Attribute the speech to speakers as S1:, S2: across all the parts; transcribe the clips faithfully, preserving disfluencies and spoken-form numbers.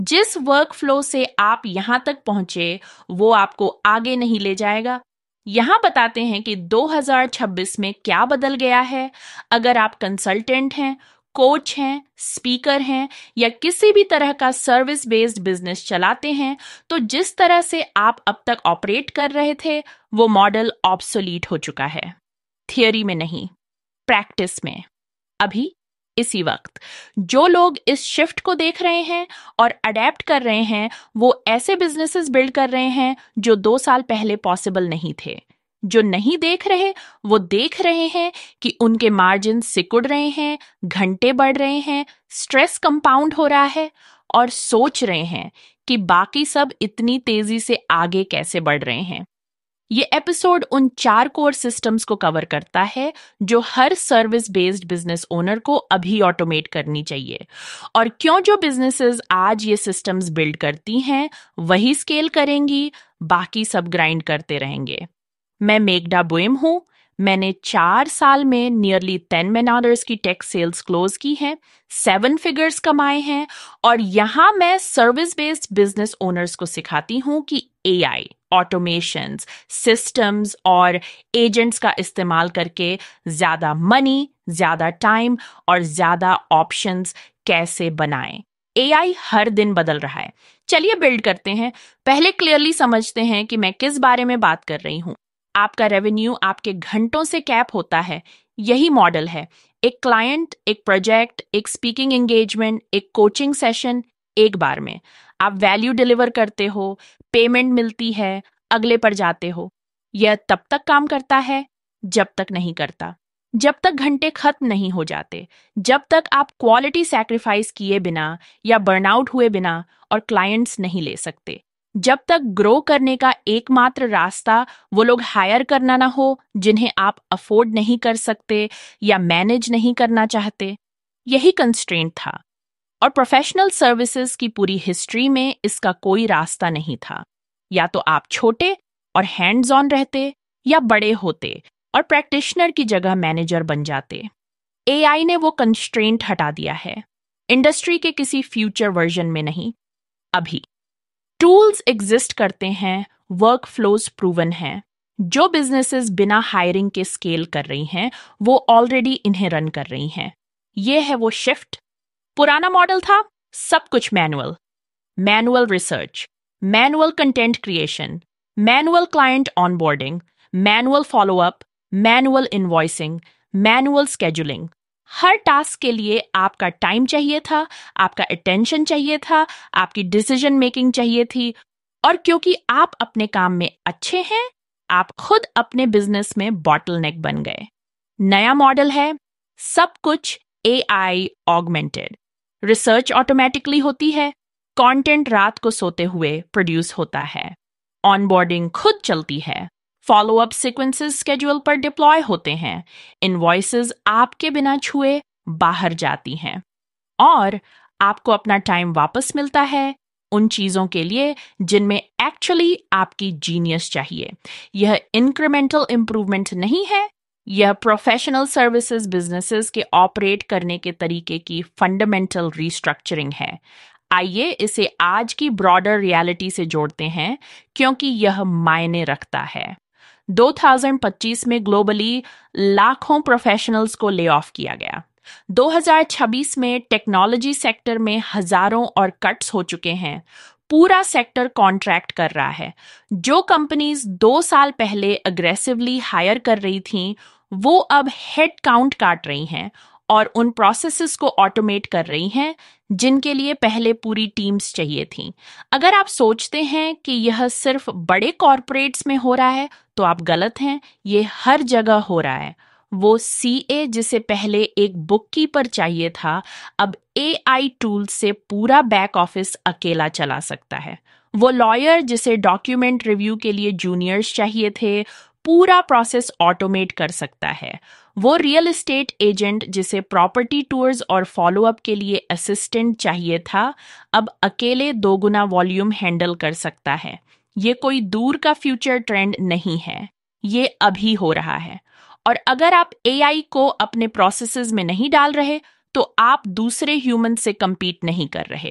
S1: जिस work flow से आप यहां तक पहुंचे वो आपको आगे नहीं ले जाएगा। यहां बताते हैं कि दो हज़ार छब्बीस में क्या बदल गया है। अगर आप कंसल्टेंट हैं, कोच हैं, स्पीकर हैं या किसी भी तरह का सर्विस बेस्ड बिजनेस चलाते हैं, तो जिस तरह से आप अब तक ऑपरेट कर रहे थे वो मॉडल ऑब्सोलीट हो चुका है। थियरी में नहीं, प्रैक्टिस में। अभी इसी वक्त जो लोग इस शिफ्ट को देख रहे हैं और अडेप्ट कर रहे हैं वो ऐसे बिजनेसेस बिल्ड कर रहे हैं जो दो साल पहले पॉसिबल नहीं थे। जो नहीं देख रहे वो देख रहे हैं कि उनके मार्जिन सिकुड़ रहे हैं, घंटे बढ़ रहे हैं, स्ट्रेस कंपाउंड हो रहा है और सोच रहे हैं कि बाकी सब इतनी तेजी से आगे कैसे बढ़ रहे हैं। ये एपिसोड उन चार कोर सिस्टम्स को कवर करता है जो हर सर्विस बेस्ड बिजनेस ओनर को अभी ऑटोमेट करनी चाहिए, और क्यों जो बिजनेसेस आज ये सिस्टम्स बिल्ड करती हैं वही स्केल करेंगी, बाकी सब ग्राइंड करते रहेंगे। मैं मेघना बुएम हूं। मैंने चार साल में नियरली टेन मैन ऑर्डर्स की टेक सेल्स क्लोज की हैं, सेवन फिगर्स कमाए हैं, और यहां मैं सर्विस बेस्ड बिजनेस ओनर्स को सिखाती हूं कि एआई, ऑटोमेशंस, सिस्टम्स और एजेंट्स का इस्तेमाल करके ज्यादा मनी, ज्यादा टाइम और ज्यादा ऑप्शंस कैसे बनाएं। एआई हर दिन बदल रहा है। चलिए बिल्ड करते हैं। पहले क्लियरली समझते हैं कि मैं किस बारे में बात कर रही हूं। आपका रेवेन्यू आपके घंटों से कैप होता है। यही मॉडल है। एक क्लाइंट, एक प्रोजेक्ट, एक स्पीकिंग एंगेजमेंट, एक कोचिंग सेशन, एक बार में आप वैल्यू डिलीवर करते हो, पेमेंट मिलती है, अगले पर जाते हो। यह तब तक काम करता है जब तक नहीं करता, जब तक घंटे खत्म नहीं हो जाते, जब तक आप क्वालिटी सैक्रिफाइस किए बिना या बर्नआउट हुए बिना और क्लाइंट्स नहीं ले सकते, जब तक ग्रो करने का एकमात्र रास्ता वो लोग हायर करना ना हो जिन्हें आप अफोर्ड नहीं कर सकते या मैनेज नहीं करना चाहते। यही कंस्ट्रेंट था, और प्रोफेशनल सर्विसेज की पूरी हिस्ट्री में इसका कोई रास्ता नहीं था। या तो आप छोटे और हैंड्स ऑन रहते या बड़े होते और प्रैक्टिशनर की जगह मैनेजर बन जाते। एआई ने वो कंस्ट्रेंट हटा दिया है, इंडस्ट्री के किसी फ्यूचर वर्जन में नहीं, अभी। टूल्स एग्जिस्ट करते हैं, वर्क फ्लोज प्रूवन हैं। जो बिजनेसेस बिना हायरिंग के स्केल कर रही हैं वो ऑलरेडी इन्हें रन कर रही हैं। ये है वो शिफ्ट। पुराना मॉडल था सब कुछ manual, manual research, manual content creation, manual client onboarding, manual follow up, manual invoicing, manual scheduling. हर टास्क के लिए आपका टाइम चाहिए था, आपका अटेंशन चाहिए था, आपकी डिसीजन मेकिंग चाहिए थी, और क्योंकि आप अपने काम में अच्छे हैं आप खुद अपने बिजनेस में बॉटलनेक बन गए। नया मॉडल है सब कुछ एआई ऑगमेंटेड। रिसर्च ऑटोमेटिकली होती है, कंटेंट रात को सोते हुए प्रोड्यूस होता है, ऑनबोर्डिंग खुद चलती है, फॉलोअप सीक्वेंसेस स्केड्यूल पर डिप्लॉय होते हैं, इनवॉइसेस आपके बिना छुए बाहर जाती हैं, और आपको अपना टाइम वापस मिलता है उन चीजों के लिए जिनमें एक्चुअली आपकी जीनियस चाहिए। यह इंक्रीमेंटल इंप्रूवमेंट नहीं है, यह प्रोफेशनल सर्विसेज बिजनेसेस के ऑपरेट करने के तरीके की फंडामेंटल रीस्ट्रक्चरिंग है। आइए इसे आज की ब्रॉडर रियलिटी से जोड़ते हैं क्योंकि यह मायने रखता है। दो हज़ार पच्चीस में ग्लोबली लाखों प्रोफेशनल्स को ले ऑफ किया गया। दो हज़ार छब्बीस में टेक्नोलॉजी सेक्टर में हजारों और कट्स हो चुके हैं। पूरा सेक्टर कॉन्ट्रैक्ट कर रहा है। जो कंपनीज दो साल पहले अग्रेसिवली हायर कर रही थीं, वो अब हेड काउंट काट रही हैं और उन प्रोसेसेस को ऑटोमेट कर रही हैं जिनके लिए पहले पूरी टीम्स चाहिए थीं। अगर आप सोचते हैं कि यह सिर्फ बड़े कॉर्पोरेट्स में हो रहा है तो आप गलत हैं। ये हर जगह हो रहा है। वो सीए जिसे पहले एक बुककीपर चाहिए था अब एआई टूल से पूरा बैक ऑफिस अकेला चला सकता है। वो लॉयर जिसे डॉक्यूमेंट रिव्यू के लिए जूनियर्स चाहिए थे पूरा प्रोसेस ऑटोमेट कर सकता है। वो रियल एस्टेट एजेंट जिसे प्रॉपर्टी टूर्स और फॉलोअप के लिए असिस्टेंट चाहिए था अब अकेले दोगुना वॉल्यूम हैंडल कर सकता है। ये कोई दूर का फ्यूचर ट्रेंड नहीं है, ये अभी हो रहा है। और अगर आप एआई को अपने प्रोसेसेस में नहीं डाल रहे तो आप दूसरे ह्यूमन से compete नहीं कर रहे।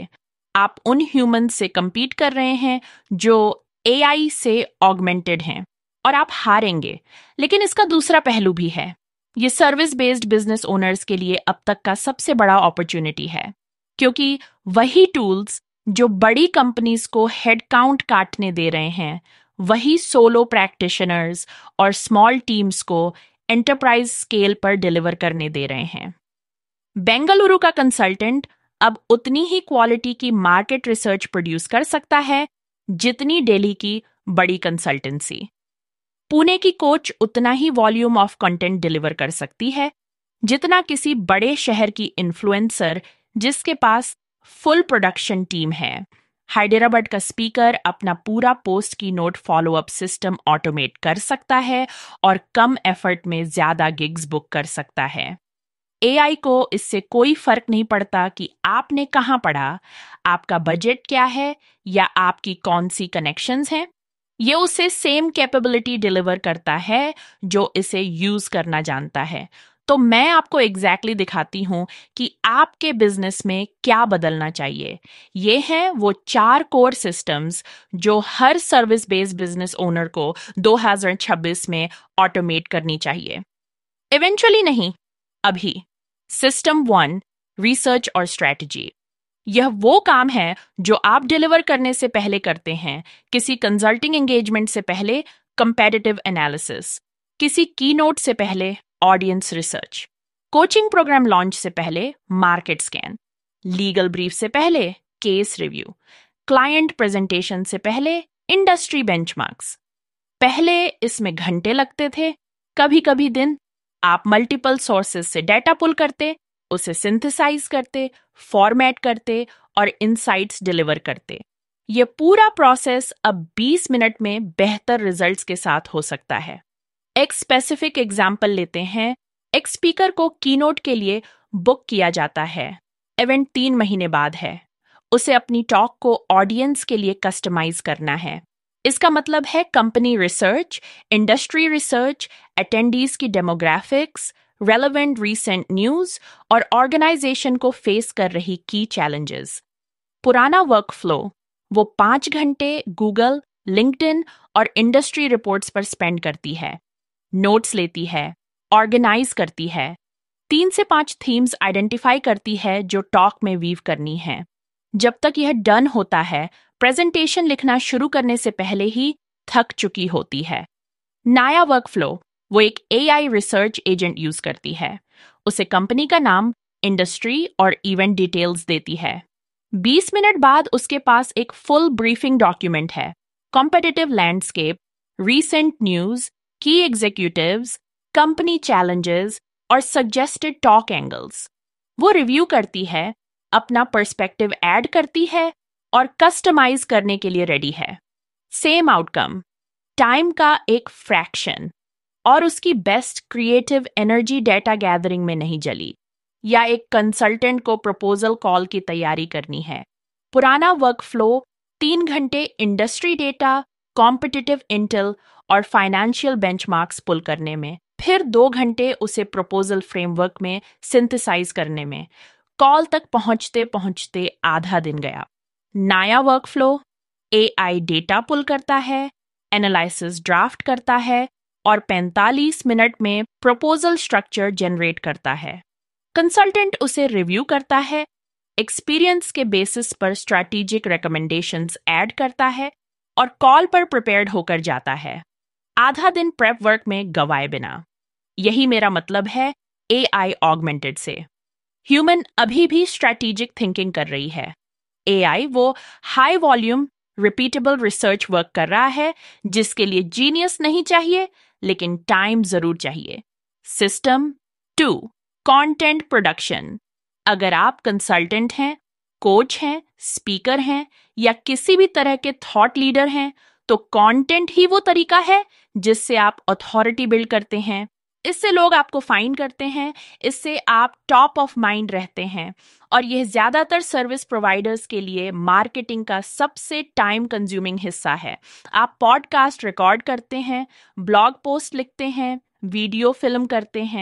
S1: आप उन ह्यूमंस से compete कर रहे हैं जो ए आई से ऑगमेंटेड हैं और आप हारेंगे। लेकिन इसका दूसरा पहलू भी है। ये सर्विस बेस्ड बिजनेस ओनर्स के लिए अब तक का सबसे बड़ा अपॉर्चुनिटी है, क्योंकि वही टूल्स जो बड़ी कंपनीज को हेड काउंट काटने दे रहे हैं, वही सोलो प्रैक्टिशनर्स और स्मॉल टीम्स को एंटरप्राइज स्केल पर डिलीवर करने दे रहे हैं। बेंगलुरु का कंसल्टेंट अब उतनी ही क्वालिटी की मार्केट रिसर्च प्रोड्यूस कर सकता है जितनी दिल्ली की बड़ी कंसल्टेंसी। पुणे की कोच उतना ही वॉल्यूम ऑफ कंटेंट डिलीवर कर सकती है जितना किसी बड़े शहर की इन्फ्लुएंसर जिसके पास फुल प्रोडक्शन टीम है। हैदराबाद का स्पीकर अपना पूरा पोस्ट की note follow up system automate कर सकता है और कम एफर्ट में ज्यादा गिग्स बुक कर सकता है। ए आई को इससे कोई फर्क नहीं पड़ता कि आपने कहाँ पढ़ा, आपका बजट क्या है या आपकी कौन सी कनेक्शंस हैं। ये उसे सेम कैपेबिलिटी डिलीवर करता है जो इसे यूज करना जानता है। तो मैं आपको एग्जैक्टली exactly दिखाती हूँ कि आपके बिजनेस में क्या बदलना चाहिए। ये हैं वो चार कोर सिस्टम्स जो हर सर्विस बेस्ड बिजनेस ओनर को दो हज़ार छब्बीस में ऑटोमेट करनी चाहिए। इवेंचुअली नहीं, अभी। सिस्टम वन, रिसर्च और स्ट्रैटेजी। यह वो काम है जो आप डिलीवर करने से पहले करते हैं। किसी कंसल्टिंग एंगेजमेंट से पहले कंपेटिटिव एनालिसिस, किसी कीनोट से पहले audience research, coaching program launch से पहले मार्केट स्कैन, लीगल ब्रीफ से पहले केस रिव्यू, क्लाइंट प्रेजेंटेशन से पहले इंडस्ट्री बेंचमार्क्स। पहले इसमें घंटे लगते थे, कभी कभी दिन। आप मल्टीपल सोर्सेज से डेटा पुल करते, उसे सिंथेसाइज करते, फॉर्मेट करते और इनसाइट्स डिलीवर करते। यह पूरा प्रोसेस अब बीस मिनट में बेहतर रिजल्ट्स के साथ हो सकता है। एक स्पेसिफिक एग्जाम्पल लेते हैं। एक स्पीकर को कीनोट के लिए बुक किया जाता है। इवेंट तीन महीने बाद है। उसे अपनी टॉक को ऑडियंस के लिए कस्टमाइज करना है। इसका मतलब है company research, industry research, attendees की डेमोग्राफिक्स, रेलेवेंट रीसेंट न्यूज और ऑर्गेनाइजेशन को फेस कर रही की चैलेंजेस। पुराना वर्कफ्लो वो पांच घंटे गूगल, लिंक्डइन और इंडस्ट्री रिपोर्ट्स पर स्पेंड करती है, नोट्स लेती है, ऑर्गेनाइज करती है, तीन से पांच थीम्स आइडेंटिफाई करती है जो टॉक में वीव करनी है। जब तक यह डन होता है, प्रेजेंटेशन लिखना शुरू करने से पहले ही थक चुकी होती है। नया वर्कफ्लो वो एक A I research agent use करती है। उसे कंपनी का नाम, इंडस्ट्री और इवेंट डिटेल्स देती है। बीस मिनट बाद उसके पास एक फुल ब्रीफिंग डॉक्यूमेंट है। Competitive landscape, recent news, key executives, company challenges और सजेस्टेड टॉक एंगल्स। वो रिव्यू करती है, अपना पर्सपेक्टिव ऐड करती है और कस्टमाइज करने के लिए रेडी है। सेम आउटकम, टाइम का एक फ्रैक्शन, और उसकी best creative energy data gathering में नहीं जली या एक कंसल्टेंट को प्रपोजल कॉल की तैयारी करनी है। पुराना वर्कफ्लो तीन घंटे इंडस्ट्री डेटा, कॉम्पिटिटिव इंटेल और फाइनेंशियल बेंचमार्क्स पुल करने में, फिर दो घंटे उसे प्रपोजल फ्रेमवर्क में सिंथेसाइज करने में। कॉल तक पहुंचते पहुंचते आधा दिन गया। नया वर्कफ्लो ए आई डेटा पुल करता है, एनालिसिस ड्राफ्ट करता है और पैंतालीस मिनट में प्रपोजल स्ट्रक्चर जनरेट करता है। कंसल्टेंट उसे रिव्यू करता है, एक्सपीरियंस के बेसिस पर स्ट्रैटेजिक रिकमेंडेशंस ऐड करता है और कॉल पर प्रिपेयर्ड होकर जाता है। आधा दिन प्रेप वर्क में गवाए बिना। यही मेरा मतलब है ए आई ऑगमेंटेड से। ह्यूमन अभी भी स्ट्रैटेजिक थिंकिंग कर रही है। ए आई वो high volume repeatable research work कर रहा है जिसके लिए जीनियस नहीं चाहिए, लेकिन टाइम जरूर चाहिए। System two, content production. अगर आप कंसल्टेंट हैं, कोच हैं, स्पीकर हैं या किसी भी तरह के थॉट लीडर हैं, तो कंटेंट ही वो तरीका है जिससे आप अथॉरिटी बिल्ड करते हैं। इससे लोग आपको फाइंड करते हैं, इससे आप टॉप ऑफ माइंड रहते हैं। और यह ज्यादातर सर्विस प्रोवाइडर्स के लिए मार्केटिंग का सबसे टाइम कंज्यूमिंग हिस्सा है। आप पॉडकास्ट रिकॉर्ड करते हैं, ब्लॉग पोस्ट लिखते हैं, वीडियो फिल्म करते हैं,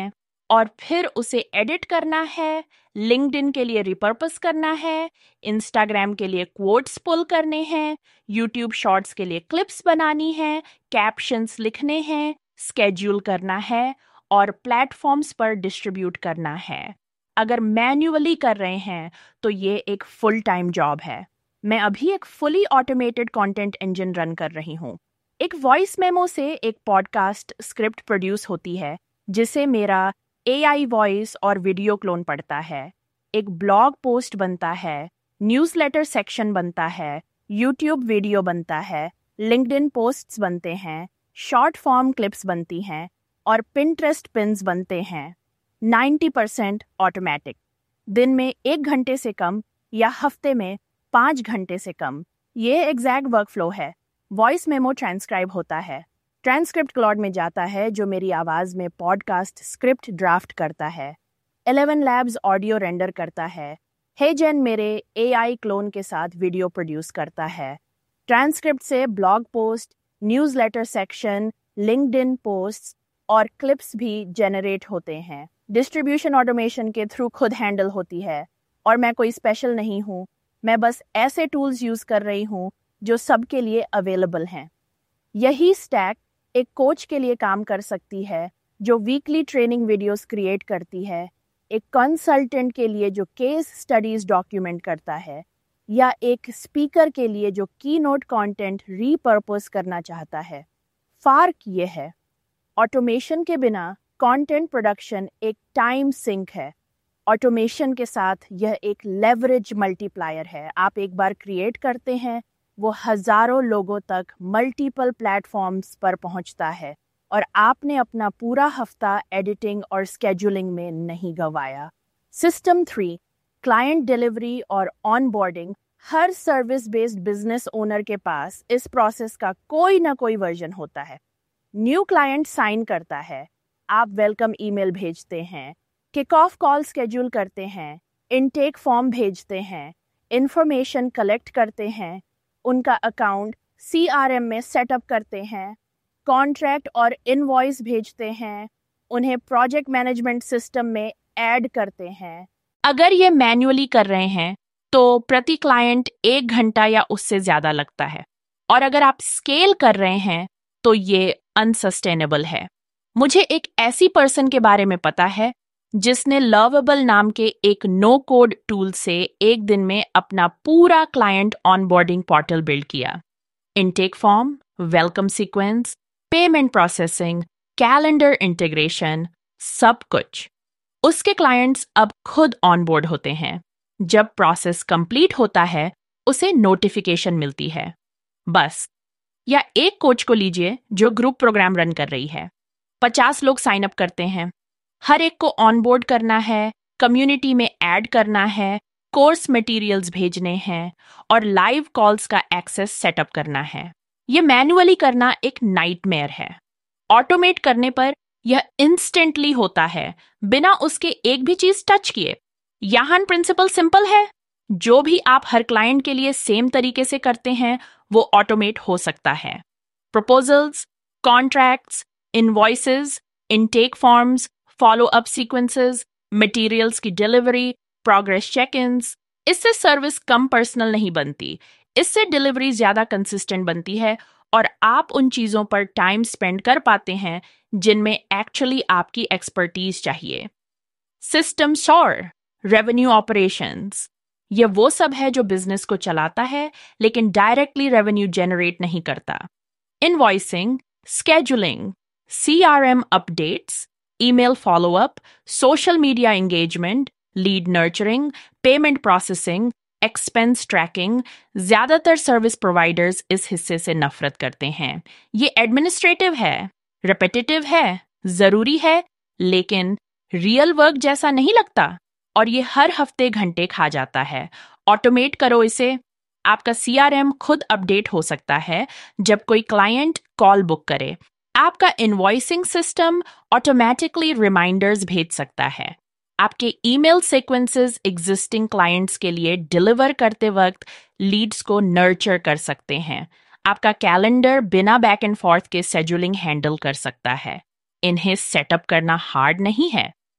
S1: और फिर उसे एडिट करना है, लिंक्डइन के लिए रिपर्पस करना है, इंस्टाग्राम के लिए क्वोट्स पुल करने हैं, यूट्यूब शॉर्ट्स के लिए क्लिप्स बनानी है, कैप्शंस लिखने हैं, स्केड्यूल करना है और प्लेटफॉर्म्स पर डिस्ट्रीब्यूट करना है। अगर मैन्युअली कर रहे हैं तो ये एक फुल टाइम जॉब है। मैं अभी एक fully automated content engine run कर रही हूँ। एक वॉइस मेमो से एक पॉडकास्ट स्क्रिप्ट प्रोड्यूस होती है जिसे मेरा एआई वॉइस और वीडियो क्लोन पढ़ता है। एक ब्लॉग पोस्ट बनता है, न्यूज़लेटर सेक्शन बनता है, यूट्यूब वीडियो बनता है, लिंक्डइन पोस्ट्स बनते हैं, शॉर्ट फॉर्म क्लिप्स बनती हैं और पिंटरेस्ट पिन्स बनते हैं। नब्बे परसेंट ऑटोमेटिक, दिन में एक घंटे से कम या हफ्ते में पाँच घंटे से कम। ये एग्जैक्ट वर्कफ्लो है। वॉइस मेमो ट्रांसक्राइब होता है, ट्रांसक्रिप्ट क्लॉड में जाता है जो मेरी आवाज़ में पॉडकास्ट स्क्रिप्ट ड्राफ्ट करता है। इलेवन लैब्स ऑडियो रेंडर करता है। हेजेन मेरे एआई क्लोन के साथ वीडियो प्रोड्यूस करता है। ट्रांसक्रिप्ट से blog post, newsletter section, LinkedIn posts और क्लिप्स भी जनरेट होते हैं। डिस्ट्रीब्यूशन ऑटोमेशन के थ्रू खुद हैंडल होती है और मैं कोई स्पेशल नहीं हूँ। मैं बस ऐसे टूल्स यूज़ कर रही हूँ जो सबके लिए अवेलेबल हैं। यही स्टैक एक कोच के लिए काम कर सकती है जो वीकली ट्रेनिंग वीडियोस क्रिएट करती है, एक कंसल्टेंट के लिए जो केस स्टडीज डॉक्यूमेंट करता है, या एक स्पीकर के लिए जो कीनोट कंटेंट रीपर्पस करना चाहता है। फर्क ये है, ऑटोमेशन के बिना कंटेंट प्रोडक्शन एक टाइम सिंक है, ऑटोमेशन के साथ यह एक लेवरेज मल्टीप्लायर है। आप एक बार क्रिएट करते हैं, वो हजारों लोगों तक मल्टीपल प्लेटफॉर्म्स पर पहुंचता है और आपने अपना पूरा हफ्ता एडिटिंग और स्केड्यूलिंग में नहीं गंवाया। सिस्टम थ्री, क्लाइंट डिलीवरी और ऑनबोर्डिंग। हर सर्विस बेस्ड बिजनेस ओनर के पास इस प्रोसेस का कोई ना कोई वर्जन होता है। न्यू क्लाइंट साइन करता है, आप वेलकम ईमेल भेजते हैं, किक ऑफ कॉल स्केड्यूल करते हैं, इनटेक फॉर्म भेजते हैं, इंफॉर्मेशन कलेक्ट करते हैं, उनका अकाउंट सीआरएम में सेटअप करते हैं, कॉन्ट्रैक्ट और इनवॉइस भेजते हैं, उन्हें प्रोजेक्ट मैनेजमेंट सिस्टम में ऐड करते हैं। अगर ये मैन्युअली कर रहे हैं तो प्रति क्लाइंट एक घंटा या उससे ज्यादा लगता है, और अगर आप स्केल कर रहे हैं तो ये अनसस्टेनेबल है। मुझे एक ऐसी पर्सन के बारे में पता है जिसने लवेबल नाम के एक नो कोड टूल से एक दिन में अपना पूरा क्लाइंट ऑनबोर्डिंग पोर्टल बिल्ड किया। Intake form, welcome sequence, payment processing, calendar integration, सब कुछ। उसके क्लाइंट्स अब खुद ऑनबोर्ड होते हैं। जब प्रोसेस कंप्लीट होता है उसे नोटिफिकेशन मिलती है। बस। या एक कोच को लीजिए जो ग्रुप प्रोग्राम रन कर रही है। पचास लोग साइन अप करते हैं, हर एक को ऑनबोर्ड करना है, कम्युनिटी में ऐड करना है, कोर्स मटेरियल्स भेजने हैं और लाइव कॉल्स का एक्सेस सेटअप करना है। ये मैन्युअली करना एक नाइटमेयर है। ऑटोमेट करने पर यह इंस्टेंटली होता है, बिना उसके एक भी चीज टच किए। यहाँ प्रिंसिपल सिंपल है, जो भी आप हर क्लाइंट के लिए सेम तरीके से करते हैं वो ऑटोमेट हो सकता है। Proposals, contracts, invoices, intake forms, follow up sequences, materials की डिलीवरी, प्रोग्रेस चेक-इन्स। इससे सर्विस कम पर्सनल नहीं बनती, इससे डिलीवरी ज्यादा कंसिस्टेंट बनती है और आप उन चीजों पर टाइम स्पेंड कर पाते हैं जिनमें एक्चुअली आपकी एक्सपर्टीज चाहिए। सिस्टम सौर, रेवेन्यू ऑपरेशंस, ये वो सब है जो बिजनेस को चलाता है लेकिन डायरेक्टली रेवेन्यू जनरेट नहीं करता। Invoicing, scheduling, CRM updates, email follow up, social media engagement, lead nurturing, payment processing, expense tracking. ज्यादातर सर्विस प्रोवाइडर्स इस हिस्से से नफरत करते हैं। ये एडमिनिस्ट्रेटिव है, रिपीटेटिव है, जरूरी है, लेकिन रियल वर्क जैसा नहीं लगता और ये हर हफ्ते घंटे खा जाता है। ऑटोमेट करो इसे। आपका सीआरएम खुद अपडेट हो सकता है जब कोई क्लाइंट कॉल बुक करे। आपका इनवॉइसिंग सिस्टम ऑटोमेटिकली रिमाइंडर्स भेज सकता है। आपके ईमेल सीक्वेंसेस एग्जिस्टिंग क्लाइंट्स के लिए डिलीवर करते वक्त लीड्स को नर्चर कर सकते हैं। आपका कैलेंडर बिना बैक एंड फोर्थ के शेड्यूलिंग हैंडल कर सकता है। इन्हें सेटअप करना हार्ड नहीं है,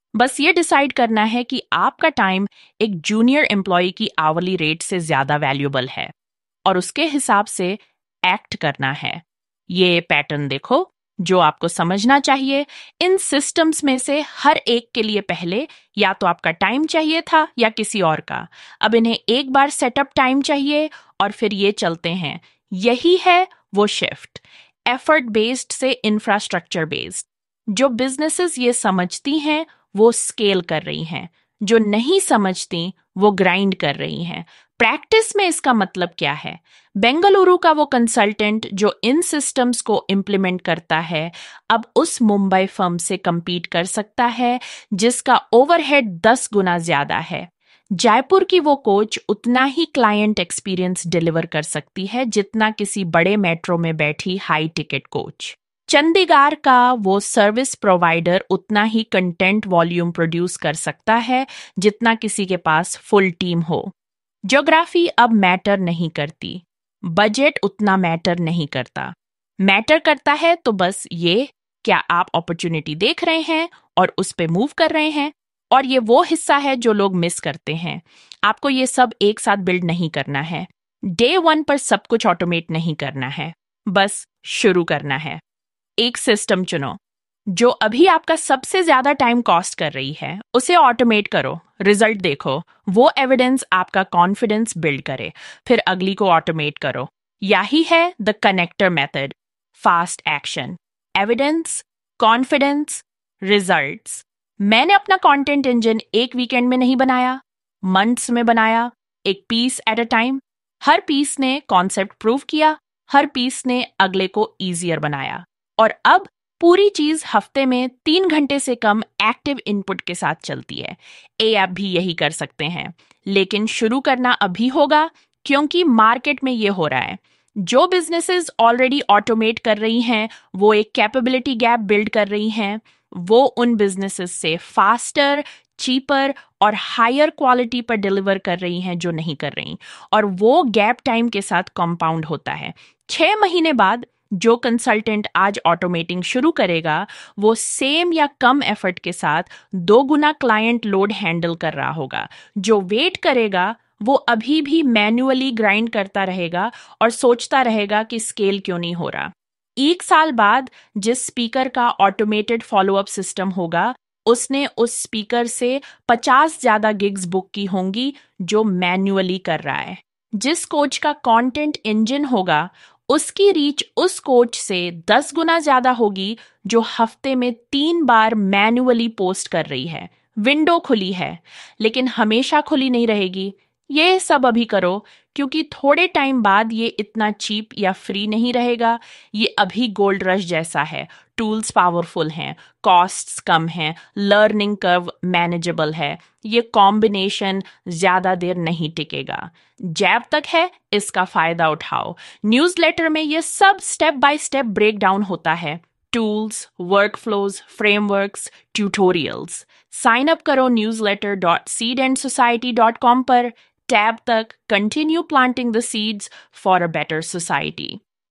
S1: बस ये डिसाइड करना है कि आपका टाइम एक जूनियर एम्प्लॉय की आवरली रेट से ज्यादा वैल्यूएबल है और उसके हिसाब से एक्ट करना है। ये पैटर्न देखो जो आपको समझना चाहिए। इन सिस्टम्स में से हर एक के लिए पहले या तो आपका टाइम चाहिए था या किसी और का। अब इन्हें एक बार सेटअप टाइम चाहिए और फिर ये चलते हैं। यही है वो शिफ्ट, एफर्ट बेस्ड से इंफ्रास्ट्रक्चर बेस्ड। जो बिजनेसेस ये समझती हैं वो स्केल कर रही हैं, जो नहीं समझती वो ग्राइंड कर रही हैं। प्रैक्टिस में इसका मतलब क्या है? बेंगलुरु का वो कंसल्टेंट जो इन सिस्टम्स को इम्प्लीमेंट करता है अब उस मुंबई फर्म से compete कर सकता है जिसका ओवरहेड दस गुना ज्यादा है। जयपुर की वो कोच उतना ही क्लाइंट एक्सपीरियंस डिलीवर कर सकती है जितना किसी बड़े मेट्रो में बैठी हाई टिकट कोच। चंडीगढ़ का वो सर्विस प्रोवाइडर उतना ही कंटेंट वॉल्यूम प्रोड्यूस कर सकता है जितना किसी के पास फुल टीम हो। ज्योग्राफी अब मैटर नहीं करती, बजट उतना मैटर नहीं करता। मैटर करता है तो बस ये, क्या आप अपॉर्चुनिटी देख रहे हैं और उस पे मूव कर रहे हैं। और ये वो हिस्सा है जो लोग मिस करते हैं। आपको ये सब एक साथ बिल्ड नहीं करना है, डे वन पर सब कुछ ऑटोमेट नहीं करना है, बस शुरू करना है। एक सिस्टम चुनो जो अभी आपका सबसे ज्यादा टाइम कॉस्ट कर रही है, उसे ऑटोमेट करो, रिजल्ट देखो, वो एविडेंस आपका कॉन्फिडेंस बिल्ड करे, फिर अगली को ऑटोमेट करो। यही है the connector method, fast action, evidence, confidence, results. मैंने अपना कंटेंट इंजन एक वीकेंड में नहीं बनाया, मंथ्स में बनाया, एक पीस एट अ टाइम। हर पीस ने कॉन्सेप्ट प्रूव किया, हर पीस ने अगले को ईजियर बनाया, और अब पूरी चीज हफ्ते में तीन घंटे से कम एक्टिव इनपुट के साथ चलती है। ए ऐप भी यही कर सकते हैं, लेकिन शुरू करना अभी होगा क्योंकि मार्केट में ये हो रहा है। जो बिजनेसेस ऑलरेडी ऑटोमेट कर रही हैं वो एक कैपेबिलिटी गैप बिल्ड कर रही हैं। वो उन बिजनेसेस से फास्टर, चीपर और हायर क्वालिटी पर डिलीवर कर रही हैं जो नहीं कर रही, और वो गैप टाइम के साथ कंपाउंड होता है। छह महीने बाद जो कंसल्टेंट आज ऑटोमेटिंग शुरू करेगा वो सेम या कम एफर्ट के साथ दो गुना क्लाइंट लोड हैंडल कर रहा होगा। जो वेट करेगा वो अभी भी मैन्युअली ग्राइंड करता रहेगा और सोचता रहेगा कि स्केल क्यों नहीं हो रहा। एक साल बाद जिस स्पीकर का ऑटोमेटेड फॉलोअप सिस्टम होगा उसने उस स्पीकर से पचास ज्यादा गिग्स बुक की होंगी जो मैन्युअली कर रहा है। जिस कोच का कंटेंट इंजन होगा उसकी रीच उस कोच से दस गुना ज्यादा होगी जो हफ्ते में तीन बार मैन्युअली पोस्ट कर रही है। विंडो खुली है, लेकिन हमेशा खुली नहीं रहेगी। ये सब अभी करो क्योंकि थोड़े टाइम बाद ये इतना चीप या फ्री नहीं रहेगा। ये अभी गोल्ड रश जैसा है। टूल्स पावरफुल हैं, कॉस्ट्स कम हैं, लर्निंग कर्व मैनेजेबल है। ये कॉम्बिनेशन ज्यादा देर नहीं टिकेगा। जैब तक है, इसका फायदा उठाओ। न्यूज़लेटर में ये सब step by step break down होता है। Tools, workflows, frameworks, tutorials. Sign up करो newsletter dot seed and society dot com पर। टैब तक continue planting the seeds for a better society.